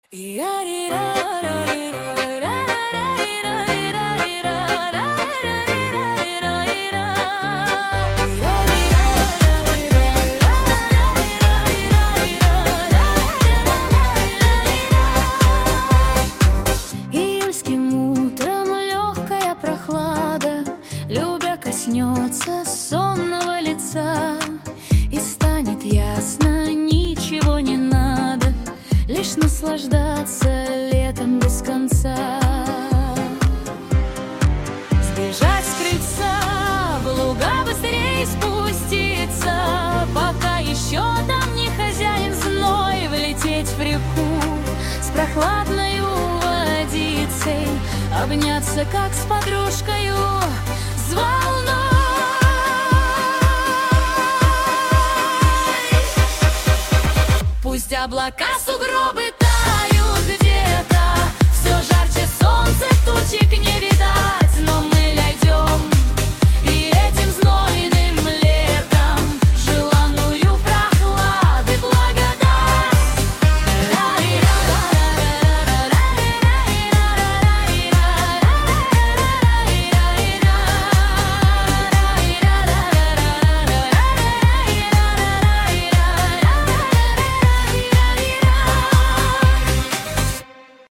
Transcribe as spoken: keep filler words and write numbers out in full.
Июльским утром легкая прохлада, любя коснется сонного лица, и станет ясно, ничего не надо, лишь наслаждаться летом без конца. Сбежать с крыльца, в луга быстрее спуститься, пока еще там не хозяин зной, влететь в реку с прохладною водицей, обняться, как с подружкою, с волной. Пусть облака, сугробы